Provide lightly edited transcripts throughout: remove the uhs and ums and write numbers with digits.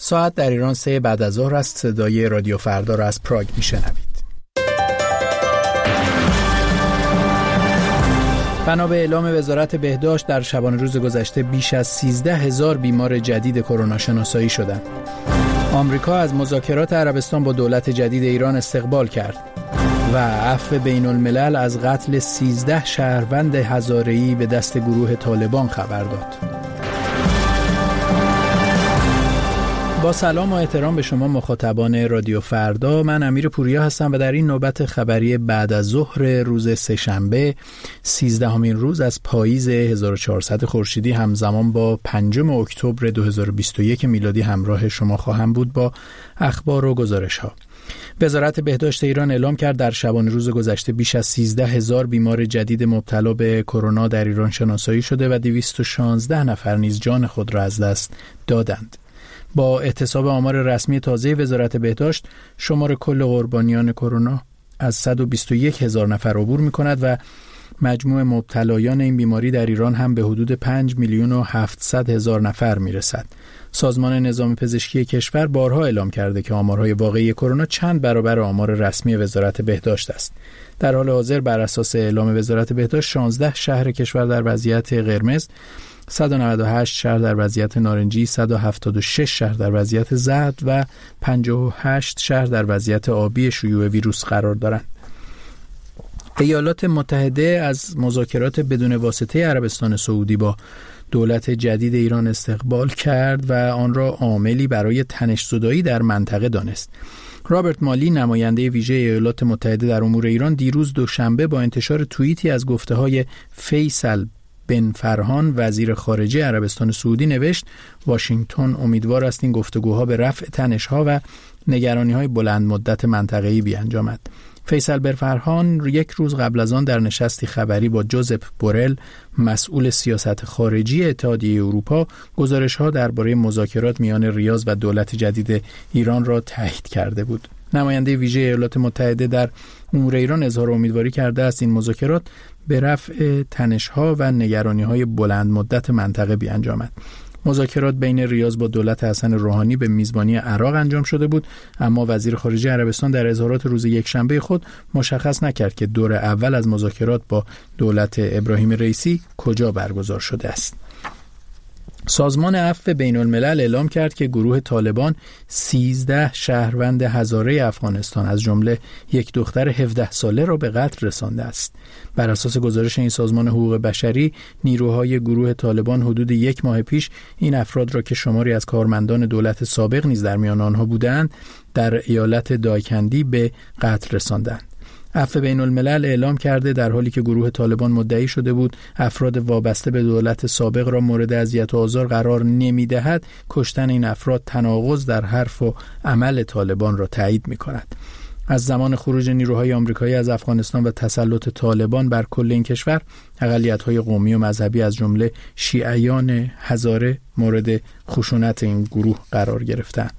ساعت در ایران 3 بعد از ظهر است. صدای رادیو فردا را از پراگ میشنوید. بنا به اعلام وزارت بهداشت در شبانه روز گذشته بیش از 13,000 بیمار جدید کرونا شناسایی شدند. آمریکا از مذاکرات عربستان با دولت جدید ایران استقبال کرد و عفو بین الملل از قتل 13 شهروند هزاره‌ای به دست گروه طالبان خبر داد. با سلام و احترام به شما مخاطبان رادیو فردا، من امیر پوریا هستم و در این نوبت خبری بعد از ظهر روز سه‌شنبه 13مین روز از پاییز 1400 خورشیدی همزمان با 5 اکتبر 2021 میلادی همراه شما خواهم بود با اخبار و گزارش‌ها. وزارت بهداشت ایران اعلام کرد در شبانه روز گذشته بیش از 13,000 بیمار جدید مبتلا به کرونا در ایران شناسایی شده و 216 نفر نیز جان خود را از دست دادند. با احتساب آمار رسمی تازه وزارت بهداشت، شمار کل قربانیان کرونا از 121,000 نفر عبور می‌کند و مجموع مبتلایان این بیماری در ایران هم به حدود 5,700,000 نفر می‌رسد. سازمان نظام پزشکی کشور بارها اعلام کرده که آمارهای واقعی کرونا چند برابر آمار رسمی وزارت بهداشت است. در حال حاضر بر اساس اعلام وزارت بهداشت 16 شهر کشور در وضعیت قرمز، 198 شهر در وضعیت نارنجی، 176 شهر در وضعیت زرد و 58 شهر در وضعیت آبی شیوع ویروس قرار دارند. ایالات متحده از مذاکرات بدون واسطه عربستان سعودی با دولت جدید ایران استقبال کرد و آن را عاملی برای تنش‌زدایی در منطقه دانست. رابرت مالی، نماینده ویژه ایالات متحده در امور ایران، دیروز دوشنبه با انتشار توییتی از گفته‌های فیصل بن فرهان وزیر خارجه عربستان سعودی نوشت: واشنگتن امیدوار است این گفتگوها به رفع تنش‌ها و نگرانی‌های بلند مدت منطقه‌ای بیانجامد. فیصل بن فرهان یک روز قبل از آن در نشستی خبری با جوزپ بورل، مسئول سیاست خارجی اتحادیه اروپا، گزارش‌ها درباره مذاکرات میان ریاض و دولت جدید ایران را تایید کرده بود. نماینده ویژه ایالات متحده در امور ایران اظهار امیدواری کرده است این مذاکرات به رفع تنش‌ها و نگرانی‌های بلند مدت منطقه بیانجامد. مذاکرات بین ریاض با دولت حسن روحانی به میزبانی عراق انجام شده بود، اما وزیر خارجه عربستان در اظهارات روز یکشنبه خود مشخص نکرد که دور اول از مذاکرات با دولت ابراهیم رئیسی کجا برگزار شده است. سازمان عفو بین الملل اعلام کرد که گروه طالبان 13 شهروند هزاره افغانستان از جمله یک دختر 17 ساله را به قتل رسانده است. بر اساس گزارش این سازمان حقوق بشری، نیروهای گروه طالبان حدود 1 ماه پیش این افراد را که شماری از کارمندان دولت سابق نیز در میان آنها بودند، در ایالت دایکندی به قتل رساندند. عفو بین الملل اعلام کرده در حالی که گروه طالبان مدعی شده بود افراد وابسته به دولت سابق را مورد اذیت و آزار قرار نمی‌دهد، کشتن این افراد تناقض در حرف و عمل طالبان را تایید می‌کند. از زمان خروج نیروهای آمریکایی از افغانستان و تسلط طالبان بر کل این کشور، اقلیت‌های قومی و مذهبی از جمله شیعیان هزاره مورد خشونت این گروه قرار گرفتند.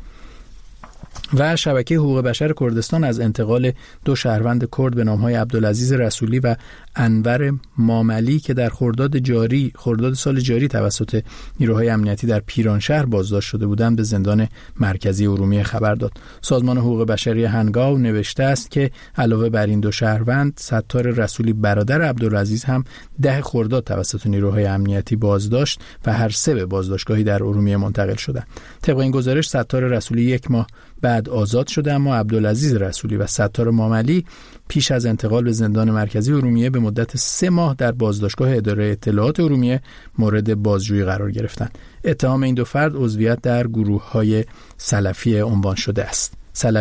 و شبکه حقوق بشر کردستان از انتقال 2 شهروند کرد به نام‌های عبدالعزیز رسولی و انور ماملی که در خرداد سال جاری توسط نیروهای امنیتی در پیرانشهر بازداشت شده بودند به زندان مرکزی ارومیه خبر داد. سازمان حقوق بشری هنگاو نوشته است که علاوه بر این 2 شهروند، ستار رسولی برادر عبدالعزیز هم 10 خرداد توسط نیروهای امنیتی بازداشت و هر 3 به بازداشتگاهی در ارومیه منتقل شدند. طبق این گزارش ستار رسولی 1 ماه بعد آزاد شده، اما عبدالعزیز رسولی و ستار ماملی پیش از انتقال به زندان مرکزی ارومیه به مدت 3 ماه در بازداشتگاه اداره اطلاعات ارومیه مورد بازجویی قرار گرفتند. اتهام این 2 فرد عضویت در گروه‌های سلفی عنوان شده است.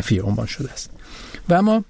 و اما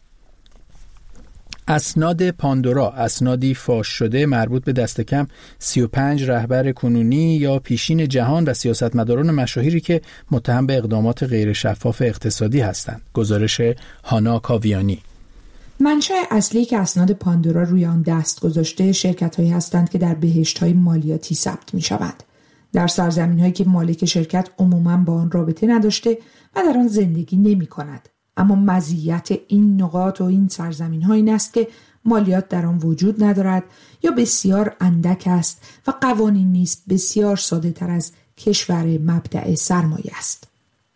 اسناد پاندورا، اسنادی فاش شده مربوط به دست کم 35 رهبر کنونی یا پیشین جهان و سیاستمداران مشاهیری که متهم به اقدامات غیر شفاف اقتصادی هستند. گزارش هانا کاویانی. منشأ اصلی که اسناد پاندورا روی آن دست گذاشته شرکت‌هایی هستند که در بهشت‌های مالیاتی ثبت می‌شوند. در سرزمین‌هایی که مالک شرکت عموماً با آن رابطه نداشته و در آن زندگی نمی‌کند. اما مزیت این نقاط و این سرزمین‌ها این است که مالیات در آن وجود ندارد یا بسیار اندک است و قوانین نیز بسیار ساده‌تر از کشور مبدأ سرمایه است.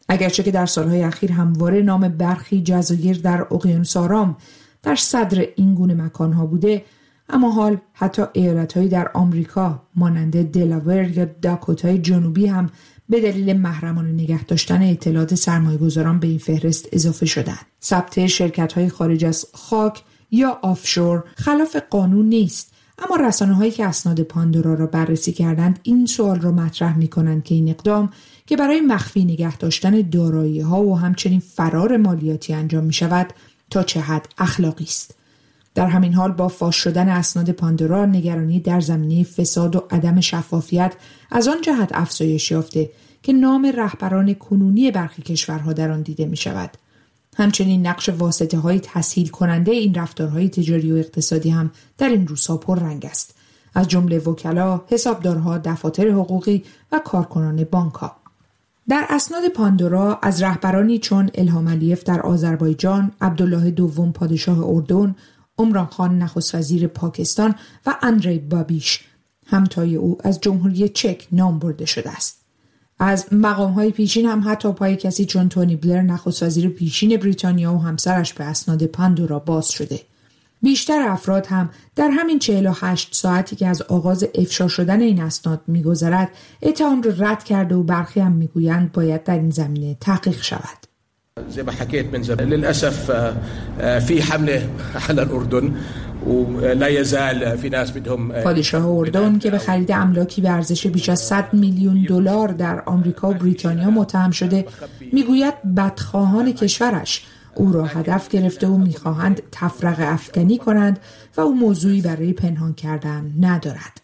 اگرچه که در سالهای اخیر همواره نام برخی جزایر در اقیانوس آرام در صدر این گونه مکانها بوده، اما حال حتی ایالت‌هایی در آمریکا مانند دلاور یا داکوتای جنوبی هم به دلیل محرمانه نگه داشتن اطلاعات سرمایه‌گذاران به این فهرست اضافه شدند. ثبت شرکت‌های خارج از خاک یا آفشور خلاف قانون نیست، اما رسانه‌هایی که اسناد پاندورا را بررسی کردند این سوال را مطرح می‌کنند که این اقدام که برای مخفی نگه داشتن دارایی‌ها و همچنین فرار مالیاتی انجام می‌شود تا چه حد اخلاقی است. در همین حال با فاش شدن اسناد پاندورا نگرانی در زمینه فساد و عدم شفافیت از آن جهت افزایش یافته که نام رهبران کنونی برخی کشورها در آن دیده می شود. همچنین نقش واسطه‌های تسهیل کننده این رفتارهای تجاری و اقتصادی هم در این روزها پررنگ است، از جمله وکلا، حسابدارها، دفاتر حقوقی و کارکنان بانک‌ها. در اسناد پاندورا از رهبرانی چون الهام علیف در آذربایجان، عبدالله دوم پادشاه اردن، عمران خان نخست وزیر پاکستان و اندری بابیش همتای او از جمهوری چک نام برده شده است. از مقام‌های پیشین هم حتی پای کسی چون تونی بلر نخست وزیر پیشین بریتانیا و همسرش به اسناد پاندورا باز شده. بیشتر افراد هم در همین 48 ساعتی که از آغاز افشا شدن این اسناد می‌گذرد اتهام را رد کرده و برخی هم می‌گویند باید در این زمینه تحقیق شود. زي ما حكيت من زمان للأسف في حملة على الأردن ولا يزال في ناس بدهم. پادشاه اردن که به خرید املاکی به ارزش بیش از 100 میلیون دلار در آمریکا و بریتانیا متهم شده، میگوید بدخواهان کشورش او را هدف گرفته و میخواهند تفرقه افکنی کنند و او موضوعی برای پنهان کردن ندارد.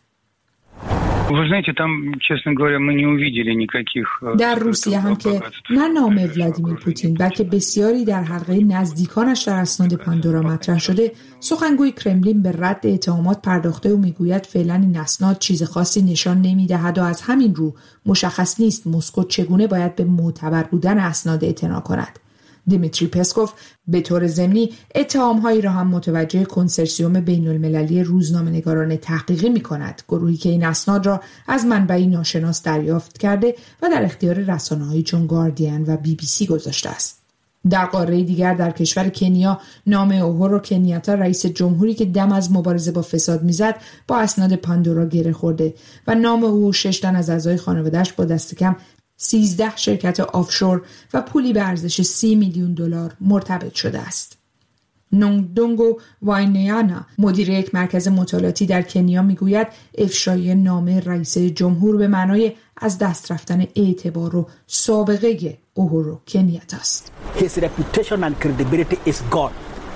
در روسیه هم که نه نام ولادیمیر پوتین بلکه بسیاری در حلقه نزدیکانش در اسناد پاندورا مطرح شده، سخنگوی کرملین به رد اتهامات پرداخته و میگوید فعلا این اسناد چیز خاصی نشان نمیدهد و از همین رو مشخص نیست مسکو چگونه باید به معتبر بودن اسناد اعتنا کند. دیمیتری پسکوف به طور ضمنی اتهام‌هایی را هم متوجه کنسرسیوم بین‌المللی روزنامه‌نگاران تحقیقی می‌کند، گروهی که این اسناد را از منبعی ناشناس دریافت کرده و در اختیار رسانه‌هایی چون گاردین و BBC گذاشته است. در قاره دیگر در کشور کنیا نام اوهورو کنیاتا رئیس جمهوری که دم از مبارزه با فساد میزد با اسناد پاندورا گره خورده و نام او و 6 تن از اعضای خانواده‌اش با دست کم 13 شرکت آفشور و پولی به ارزش 30 میلیون دلار مرتبط شده است. نونگدونگو واینیانا مدیر یک مرکز مطالعاتی در کنیا میگوید افشای نام رئیس جمهور به معنای از دست رفتن اعتبار و سابقه اوهورو کنیاتا است. His reputation and credibility is gone.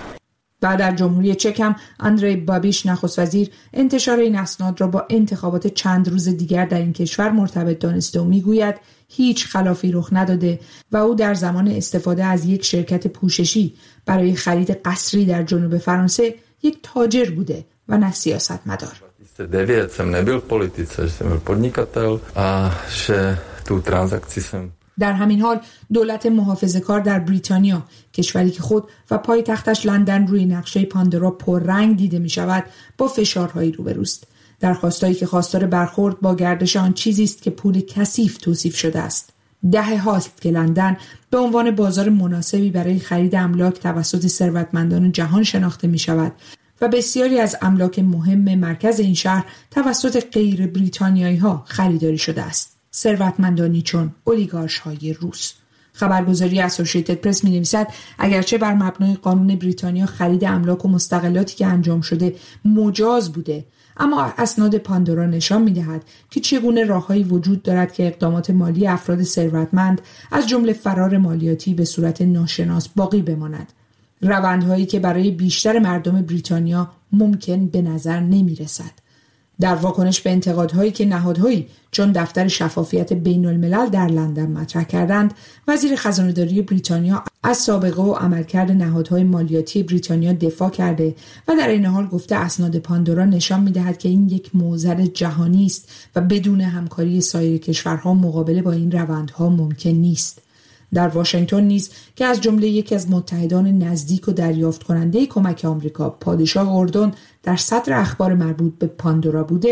بعد در جمهوری چک هم اندری بابیش نخست وزیر انتشار این اسناد را با انتخابات چند روز دیگر در این کشور مرتبط دانسته و میگوید هیچ خلافی رخ نداده و او در زمان استفاده از یک شرکت پوششی برای خرید قصری در جنوب فرانسه یک تاجر بوده و نه سیاستمدار. 2009 jsem nebyl v politice, jsem byl podnikatel a že tu transakci jsem. در همین حال دولت محافظه‌کار در بریتانیا، کشوری که خود و پایتختش لندن روی نقشه پاندورا پررنگ دیده می شود، با فشارهایی روبروست. درخواستایی که خواستار برخورد با گردش آن چیزی است که پول کثیف توصیف شده است. دهه هاست که لندن به عنوان بازار مناسبی برای خرید املاک توسط ثروتمندان جهان شناخته می شود و بسیاری از املاک مهم مرکز این شهر توسط غیر بریتانیایی ها خریداری شده است. ثروتمندانی چون اولیگارش‌های روس. خبرگزاری اسوسییتد پرس می‌نویسد اگرچه بر مبنای قانون بریتانیا خرید املاک و مستغلاتی که انجام شده مجاز بوده، اما اسناد پاندورا نشان می‌دهد که چگونه راههایی وجود دارد که اقدامات مالی افراد ثروتمند از جمله فرار مالیاتی به صورت ناشناس باقی بماند. روندهایی که برای بیشتر مردم بریتانیا ممکن به نظر نمی‌رسد. در واکنش به انتقادهایی که نهادهایی چون دفتر شفافیت بین الملل در لندن مطرح کردند، وزیر خزانه‌داری بریتانیا از سابقه و عملکرد نهادهای مالیاتی بریتانیا دفاع کرده و در این حال گفته اسناد پاندورا نشان می‌دهد که این یک معضل جهانی است و بدون همکاری سایر کشورها مقابله با این روندها ممکن نیست. در واشنگتن نیز که از جمله یکی از متحدان نزدیک و دریافت کننده کمک آمریکا، پادشاه اردن در صدر اخبار مربوط به پاندورا بوده،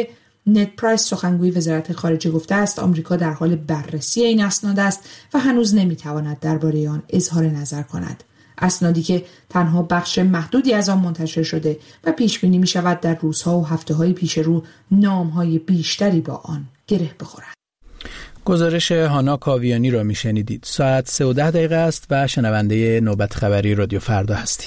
نت پرایس سخنگوی وزارت خارجه گفته است آمریکا در حال بررسی این اسناد است و هنوز نمیتواند درباره آن اظهار نظر کند. اسنادی که تنها بخش محدودی از آن منتشر شده و پیش بینی می شود در روزها و هفته‌های پیش رو نام‌های بیشتری با آن گره بخورد. گزارش هانا کاویانی را می شنیدید. ساعت 3:10 است و شنونده نوبت خبری رادیو فردا هستید.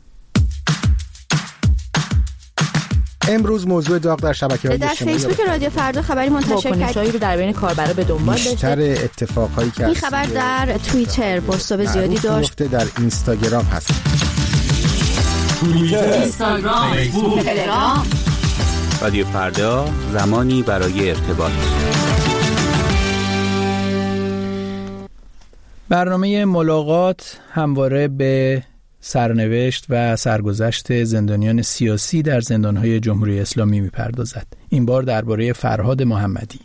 امروز موضوع داغ در شبکه‌های اجتماعی در فیسبوک رادیو فردا خبری منتشر کردیم رو در بین کاربرا به دنبال داشته. بیشتر اتفاقایی که این خبر در توییتر بازتاب زیادی داشت. در اینستاگرام هست. توییتر، اینستاگرام، فیسبوک، تلگرام. رادیو فردا، زمانی برای ارتباط. برنامه ملاقات همواره به سرنوشت و سرگذشت زندانیان سیاسی در زندانهای جمهوری اسلامی می‌پردازد. این بار درباره فرهاد محمدی.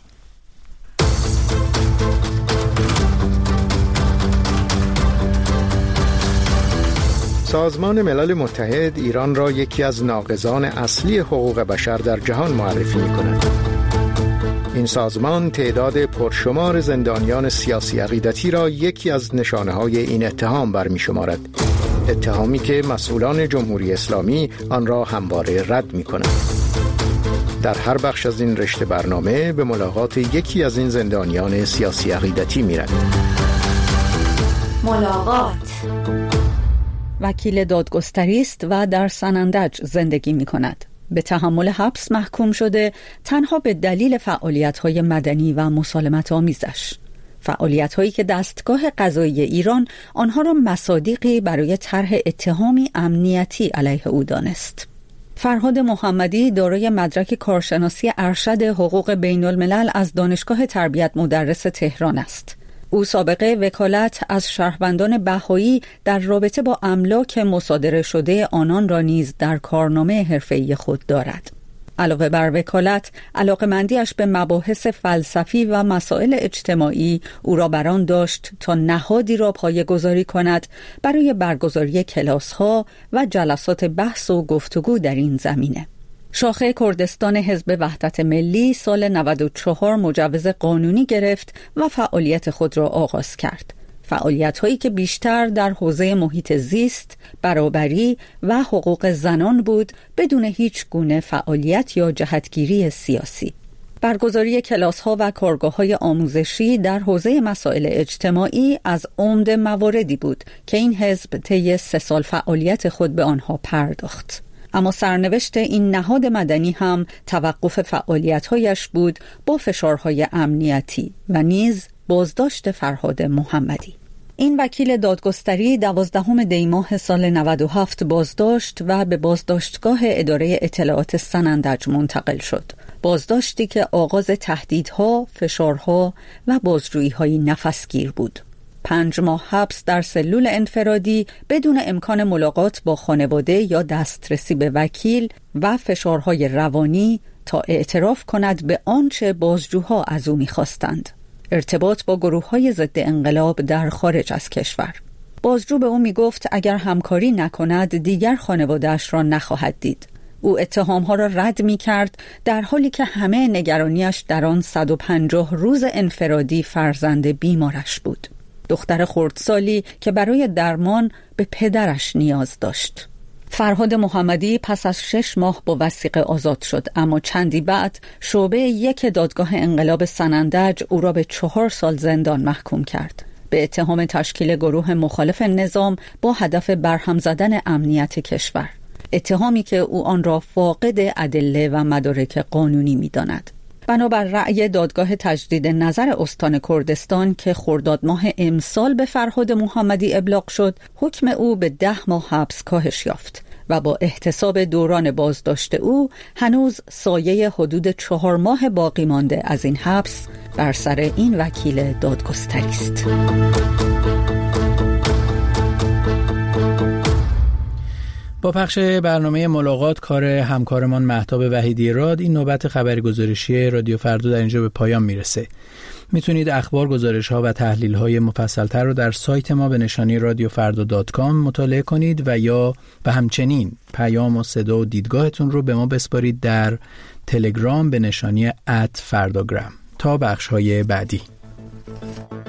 سازمان ملل متحد ایران را یکی از ناقضان اصلی حقوق بشر در جهان معرفی می‌کند. این سازمان تعداد پرشمار زندانیان سیاسی عقیدتی را یکی از نشانه‌های این اتهام برمی‌شمارد. اتهامی که مسئولان جمهوری اسلامی آن را همواره رد می‌کنند. در هر بخش از این رشته برنامه به ملاقات یکی از این زندانیان سیاسی عقیدتی می‌رویم. ملاقات. وکیل دادگستری است و در سنندج زندگی می‌کند. به تحمل حبس محکوم شده تنها به دلیل فعالیت‌های مدنی و مسالمت آمیزش. فعالیت‌هایی که دستگاه قضایی ایران آنها را مصادیقی برای طرح اتهامی امنیتی علیه او دانست. فرهاد محمدی دارای مدرک کارشناسی ارشد حقوق بین الملل از دانشگاه تربیت مدرس تهران است. او سابقه وکالت از شهروندان بهایی در رابطه با املاک مصادره شده آنان را نیز در کارنامه حرفه‌ای خود دارد. علاوه بر وکالت، علاقه‌مندی‌اش به مباحث فلسفی و مسائل اجتماعی او را بران داشت تا نهادی را پایه‌گذاری کند برای برگزاری کلاس‌ها و جلسات بحث و گفتگو در این زمینه. شاخه کردستان حزب وحدت ملی سال 94 مجوز قانونی گرفت و فعالیت خود را آغاز کرد. فعالیت‌هایی که بیشتر در حوزه محیط زیست، برابری و حقوق زنان بود بدون هیچ گونه فعالیت یا جهتگیری سیاسی. برگزاری کلاس‌ها و کارگاه‌های آموزشی در حوزه مسائل اجتماعی از عمده مواردی بود که این حزب طی 3 سال فعالیت خود به آنها پرداخت. اما سرنوشت این نهاد مدنی هم توقف فعالیت‌هایش بود با فشارهای امنیتی و نیز بازداشت فرهاد محمدی. این وکیل دادگستری 12 دی ماه سال 97 بازداشت و به بازداشتگاه اداره اطلاعات سنندج منتقل شد. بازداشتی که آغاز تهدیدها، فشارها و بازجویی‌های نفسگیر بود. 5 ماه حبس در سلول انفرادی بدون امکان ملاقات با خانواده یا دسترسی به وکیل و فشارهای روانی تا اعتراف کند به آنچه بازجوها از او می‌خواستند. ارتباط با گروه‌های ضد انقلاب در خارج از کشور. بازجو به او می‌گفت اگر همکاری نکند دیگر خانواده‌اش را نخواهد دید. او اتهام‌ها را رد می‌کرد در حالی که همه نگرانیش در آن 150 روز انفرادی فرزند بیمارش بود. دختر خردسالی که برای درمان به پدرش نیاز داشت. فرهاد محمدی پس از 6 ماه با وثیقه آزاد شد، اما چندی بعد شعبه 1 دادگاه انقلاب سنندج او را به 4 سال زندان محکوم کرد به اتهام تشکیل گروه مخالف نظام با هدف برهم زدن امنیت کشور، اتهامی که او آن را فاقد ادله و مدارک قانونی می‌داند. بنابر رأی دادگاه تجدید نظر استان کردستان که خرداد ماه امسال به فرهاد محمدی ابلاغ شد، حکم او به 10 ماه حبس کاهش یافت و با احتساب دوران بازداشت او هنوز سایه حدود 4 ماه باقی مانده از این حبس بر سر این وکیل دادگستری است. با پخش برنامه ملاقات کار همکارمان مهتاب وحیدی راد این نوبت خبری گزارشی رادیو فردا در اینجا به پایان میرسه. میتونید اخبار، گزارش‌ها و تحلیل‌های مفصل‌تر رو در سایت ما به نشانی radiofarda.com مطالعه کنید و یا و همچنین پیام و صدا و دیدگاهتون رو به ما بسپارید در تلگرام به نشانی @فرdagram. تا بخش‌های بعدی.